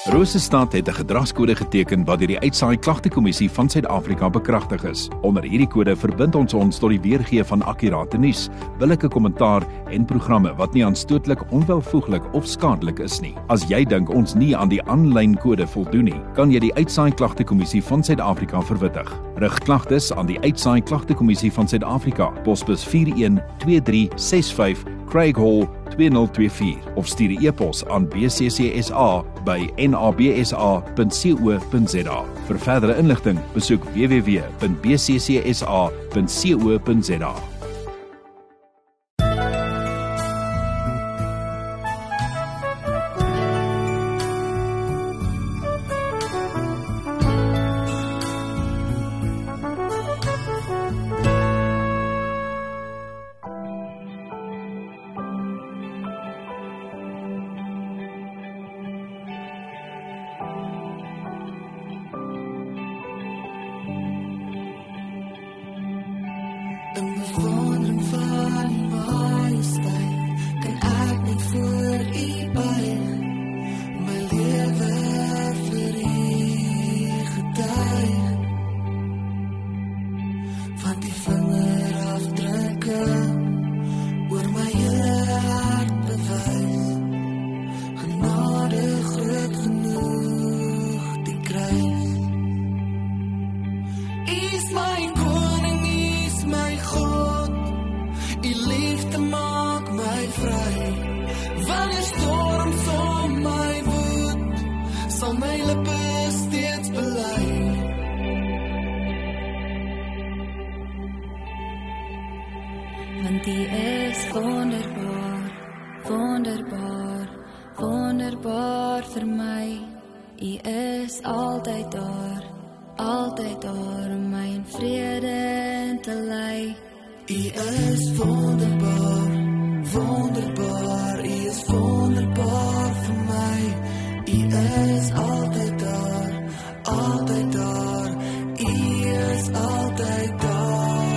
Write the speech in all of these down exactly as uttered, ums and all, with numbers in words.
Rosestad het 'n gedragskode geteken wat deur die Uitsaai Klagtekommissie van Suid-Afrika bekragtig is. Onder hierdie kode verbind ons ons tot die weergee van akkurate nuus, billike kommentaar en programme wat nie aanstootlik, onwelvoeglik of skadelik is nie. As jy dink ons nie aan die aanlyn kode voldoen nie, kan jy die Uitsaai Klagtekommissie van Suid-Afrika verwittig. Rig klagtes aan die Uitsaai Klagtekommissie van Suid-Afrika, posbus vier een twee drie ses vyf, Craig Hall twee nul twee vier of stuur 'n e-pos aan b c c s a by n a b s a punt co punt z a. Vir verdere inligting, besoek w w w punt b c c s a punt co punt z a. In die wondering van die majesteit kan ek net voor u buig, my lewe vir u getuig, van die vingerafdrukke oor my hele hart bewys, genade groot genoeg die kruis. U is my koning, my God, u liefde maak my vry. Wanneer storms om my woed, sal my lippe steeds bely. Want u is wonderbaar, wonderbaar, wonderbaar vir my. U is altyd daar, altyd daar om my in vrede te lei. U is wonderbaar, wonderbaar, u is wonderbaar vir my. U is altyd daar, altyd daar, u is altyd daar.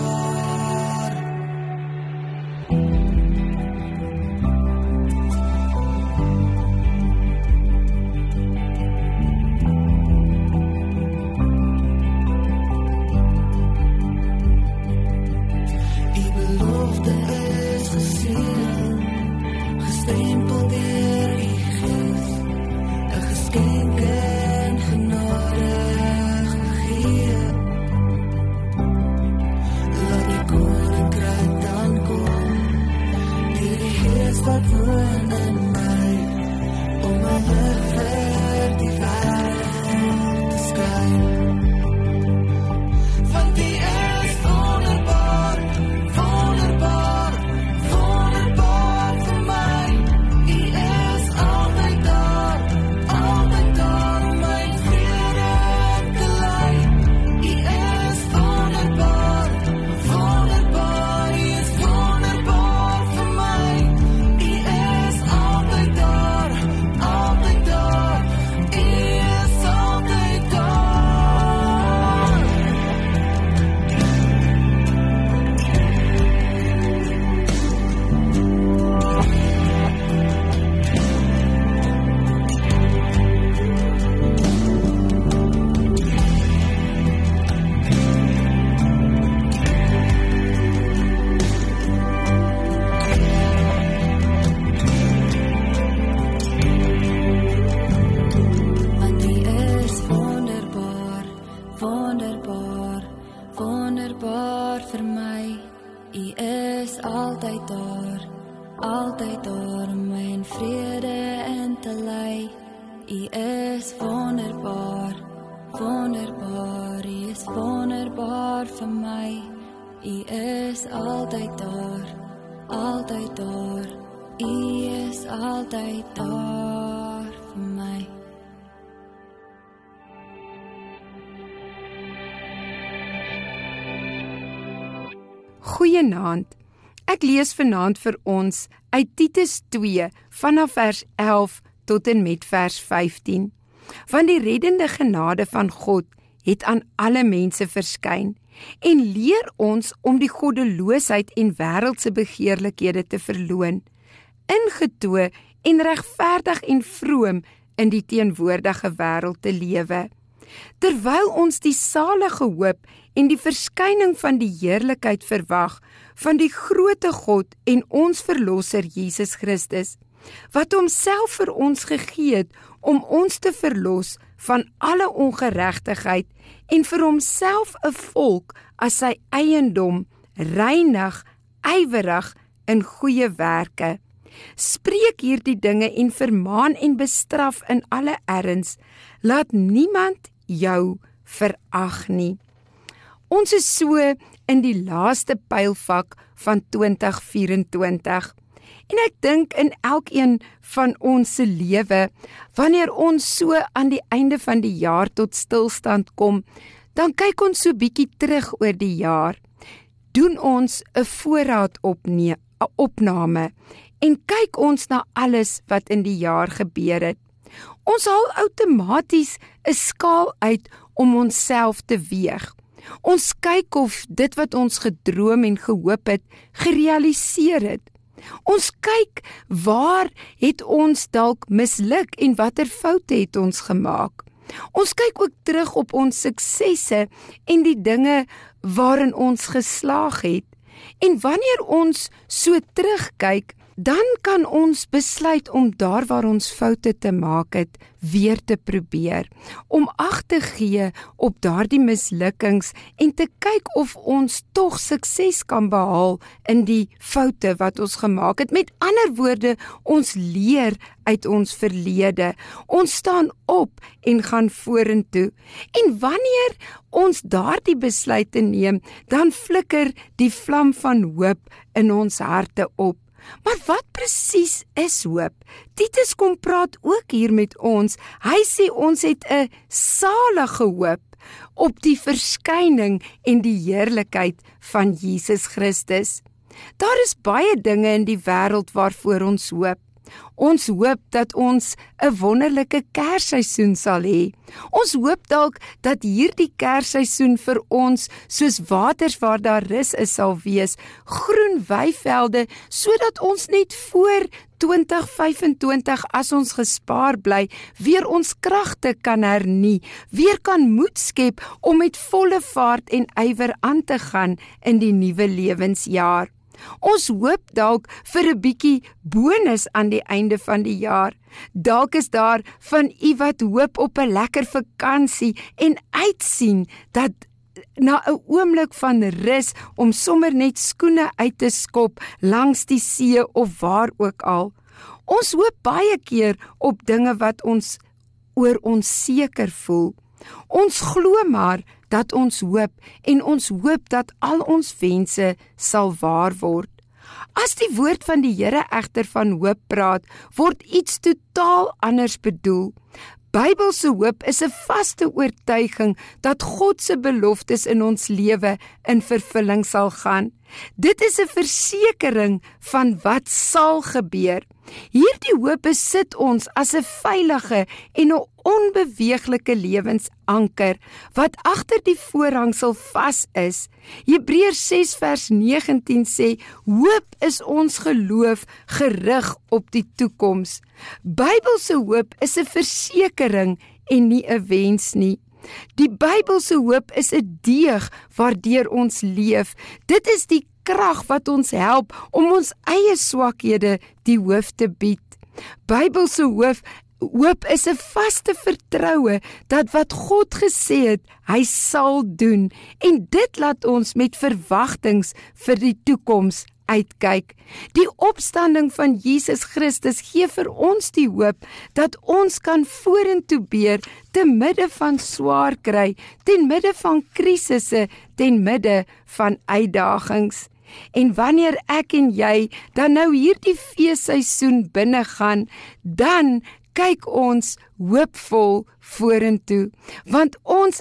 Goeienaand. Ek lees vanaand vir ons uit Titus twee vanaf vers elf tot en met vers vyftien. Want die reddende genade van God het aan alle mense verskyn en leer ons om die goddeloosheid en wêreldse begeerlikhede te verloon. Ingetoe en regverdig en vroom in die teenwoordige wêreld te lewe. Terwyl ons die salige hoop en die verskyning van die heerlikheid verwag van die groote God en ons verlosser Jesus Christus, wat homself vir ons gegee het om ons te verlos van alle ongeregtigheid en vir homself 'n volk as sy eiendom, reinig, ywerig in goeie werke. Spreek hierdie dinge en vermaan en bestraf in alle erns, laat niemand jou verag nie. Ons is so in die laaste pylvak van twintig vyf-en-twintig. En ek dink in elkeen van ons se lewe, wanneer ons so aan die einde van die jaar tot stilstand kom, dan kyk ons so bietjie terug oor die jaar. Doen ons 'n voorraad opne- opname en kyk ons na alles wat in die jaar gebeur het. Ons haal outomaties 'n skaal uit om onsself te weeg. Ons kyk of dit wat ons gedroom en gehoop het, gerealiseer het. Ons kyk waar het ons dalk misluk en watter foute het ons gemaak. Ons kyk ook terug op ons suksesse en die dinge waarin ons geslaag het. En wanneer ons so terugkyk, dan kan ons besluit om daar waar ons foute te maak het, weer te probeer, om ag te gee op daardie mislukkings en te kyk of ons tog sukses kan behaal in die foute wat ons gemaak het. Met ander woorde, ons leer uit ons verlede. Ons staan op en gaan vorentoe. En wanneer ons daardie besluite neem, dan flikker die vlam van hoop in ons harte op. Maar wat presies is hoop? Titus kom praat ook hier met ons. Hy sê ons het 'n salige hoop op die verskyning en die heerlikheid van Jesus Christus. Daar is baie dinge in die wêreld waarvoor ons hoop. Ons hoop dat ons 'n wonderlike kersseisoen sal hê. Ons hoop dalk dat hierdie kersseisoen vir ons soos waters waar daar rus is sal wees, groen weivelde, sodat ons net voor twintig vyf-en-twintig as ons gespaar bly, weer ons kragte kan hernie, weer kan moed skep om met volle vaart en ywer aan te gaan in die nuwe lewensjaar. Ons hoop dalk vir 'n bietjie bonus aan die einde van die jaar. Dalk is daar van u wat hoop op 'n lekker vakansie en uitsien dat na 'n oomblik van rus om sommer net skoene uit te skop langs die see of waar ook al. Ons hoop baie keer op dinge wat ons oor onseker voel. Ons glo maar dat ons hoop en ons hoop dat al ons wense sal waar word. As die woord van die Here egter van hoop praat, word iets totaal anders bedoel. Bybelse hoop is 'n vaste oortuiging dat God se beloftes in ons lewe in vervulling sal gaan. Dit is 'n versekering van wat sal gebeur. Hierdie hoop besit ons as 'n veilige en 'n onbeweeglike lewensanker wat agter die voorhangsel vas is. Hebreërs ses vers negentien sê, hoop is ons geloof gerig op die toekoms. Bybelse hoop is 'n versekering en nie 'n wens nie. Die Bybelse hoop is 'n deeg waardeur ons leef. Dit is die krag wat ons help om ons eie swakhede die hoof te bied. Bybelse hoop, hoop is 'n vaste vertroue dat wat God gesê het, hy sal doen. En dit laat ons met verwagtings vir die toekoms uitkyk. Die opstanding van Jesus Christus gee vir ons die hoop dat ons kan vorentoe beer te midde van swaar kry, ten midde van krisisse, ten midde van uitdagings. En wanneer ek en jy dan nou hierdie feesseisoen binne gaan, dan kyk ons hoopvol vorentoe, want ons is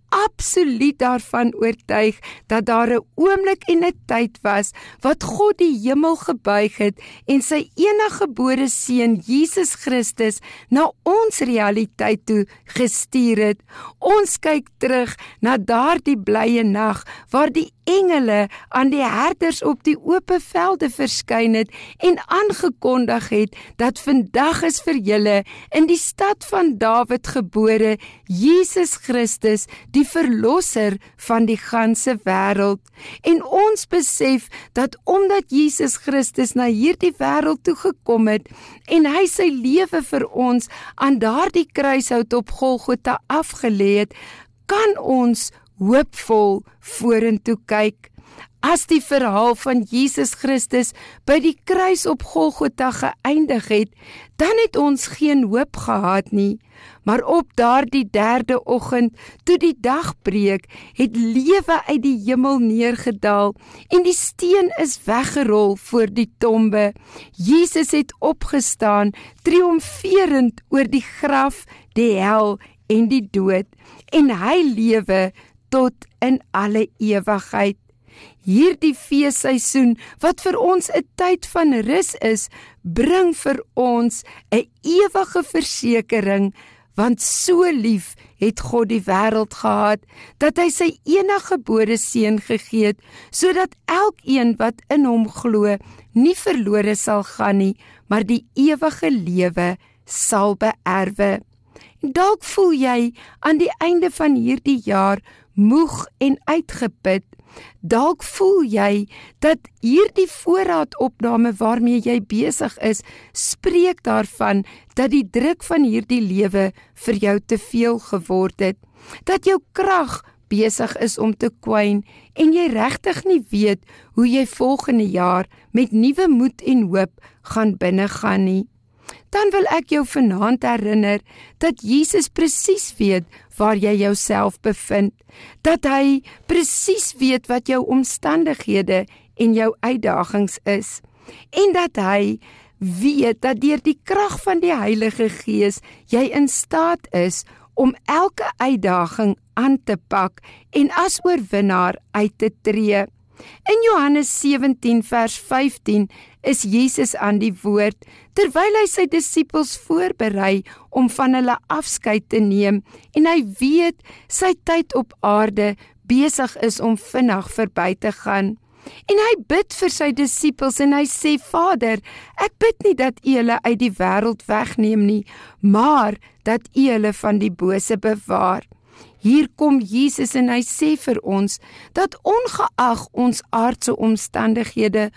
absoluut daarvan oortuig dat daar 'n oomblik en 'n tyd was wat God die hemel gebuig het en sy eniggebore seun Jesus Christus na ons realiteit toe gestuur het. Ons kyk terug na daardie blye nag waar die engele aan die herders op die oop velde verskyn het en aangekondig het dat vandag is vir julle in die stad van Dawid gebore Jesus Christus, die verlosser van die ganse wêreld. En ons besef dat omdat Jesus Christus na hierdie wêreld toe gekom het en hy sy lewe vir ons aan daardie kruishout op Golgotha afgelê het, kan ons hoopvol vorentoe kyk. As die verhaal van Jesus Christus by die kruis op Golgotha geëindig het, dan het ons geen hoop gehad nie. Maar op daardie derde oggend, toe die dag breek, het lewe uit die hemel neergedaal en die steen is weggerol voor die tombe. Jesus het opgestaan, triomferend oor die graf, die hel en die dood, en hy lewe tot in alle ewigheid. Hierdie feesseisoen, wat vir ons 'n tyd van rus is, bring vir ons 'n ewige versekering, want so lief het God die wêreld gehad, dat hy sy eniggebore seun gegee het, sodat elkeen wat in hom glo, nie verlore sal gaan nie, maar die ewige lewe sal beerwe. Dalk voel jy aan die einde van hierdie jaar moeg en uitgeput. Dalk voel jy dat hierdie voorraadopname waarmee jy besig is, spreek daarvan dat die druk van hierdie lewe vir jou te veel geword het, dat jou krag besig is om te kwyn en jy regtig nie weet hoe jy volgende jaar met nuwe moed en hoop gaan binnegaan nie. Dan wil ek jou vanaand herinner dat Jesus presies weet waar jy jouself bevind, dat hy presies weet wat jou omstandighede en jou uitdagings is, en dat hy weet dat deur die krag van die Heilige Gees jy in staat is om elke uitdaging aan te pak en as oorwinnaar uit te tree. In Johannes sewentien vers vyftien is Jesus aan die woord, terwyl hy sy disippels voorberei om van hulle afskeid te neem, en hy weet sy tyd op aarde besig is om vinnig verby te gaan. En hy bid vir sy disippels en hy sê, Vader, ek bid nie dat U hulle uit die wêreld wegneem nie, maar dat U hulle van die bose bewaar. Hier kom Jesus en hy sê vir ons, dat ongeag ons aardse omstandighede,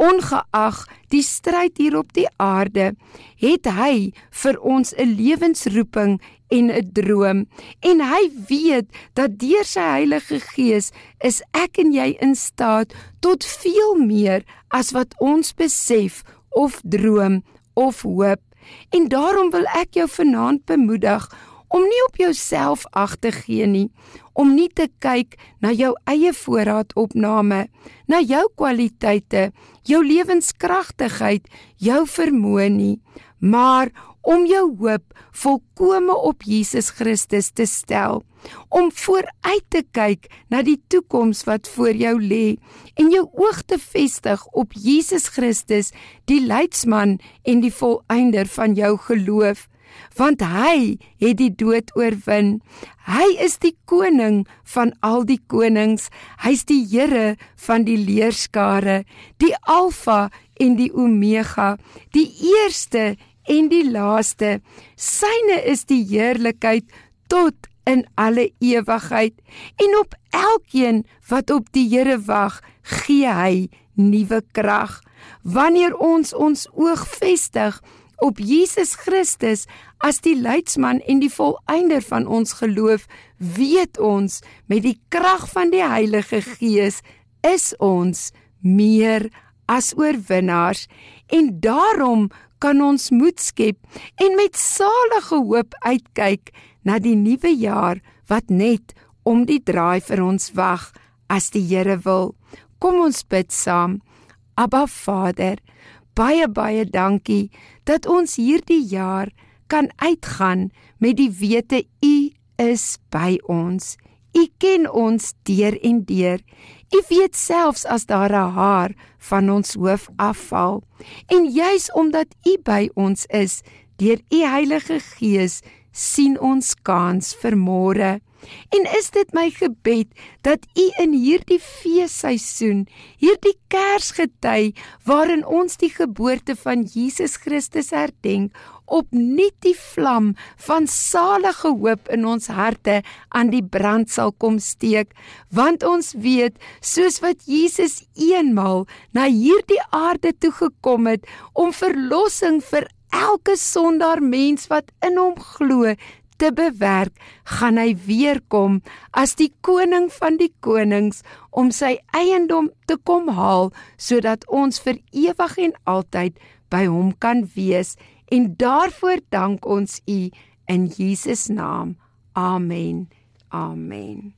ongeag die stryd hier op die aarde, het hy vir ons 'n lewensroeping en 'n droom. En hy weet dat deur sy Heilige Gees is ek en jy in staat tot veel meer as wat ons besef of droom of hoop. En daarom wil ek jou vanaand bemoedig om nie op jouself ag te gee nie, om nie te kyk na jou eie voorraadopname, na jou kwaliteite, jou lewenskragtigheid, jou vermoë nie, maar om jou hoop volkome op Jesus Christus te stel, om vooruit te kyk na die toekoms wat voor jou lê en jou oog te vestig op Jesus Christus, die leidsman en die volëinder van jou geloof. Want hy het die dood oorwin. Hy is die koning van al die konings. Hy's die Here van die leerskare, die Alfa en die Omega, die eerste en die laaste. Syne is die heerlikheid tot in alle ewigheid. En op elkeen wat op die Here wag, gee hy nuwe krag. Wanneer ons ons oog vestig op Jesus Christus as die leidsman en die volëinder van ons geloof, weet ons met die krag van die Heilige Gees is ons meer as oorwinnaars, en daarom kan ons moed skep en met salige hoop uitkyk na die nuwe jaar wat net om die draai vir ons wag as die Here wil. Kom ons bid saam. Abba Vader, baie baie dankie dat ons hierdie jaar kan uitgaan met die wete U is by ons. U ken ons deur en deur. U weet selfs as daar 'n haar van ons hoof afval. En juis omdat U by ons is, deur U Heilige Gees, sien ons kans vir môre. En is dit my gebed dat U in hierdie feesseisoen, hierdie Kersgety waarin ons die geboorte van Jesus Christus herdenk, opnuut die vlam van salige hoop in ons harte aan die brand sal kom steek, want ons weet, soos wat Jesus eenmaal na hierdie aarde toe gekom het om verlossing vir elke sondaar mens wat in hom glo te bewerk, gaan hy weer kom as die koning van die konings om sy eiendom te kom haal, sodat ons vir ewig en altyd by hom kan wees. En daarvoor dank ons U in Jesus naam. Amen. Amen.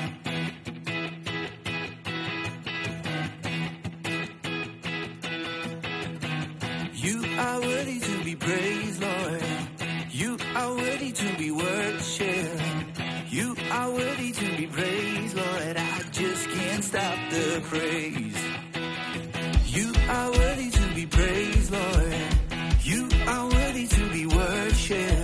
You are worthy to be praised, Lord. You are worthy to be worshipped. You are worthy to be praised, Lord. I just can't stop the praise. You are worthy to be praised, Lord. You are worthy to be worshipped.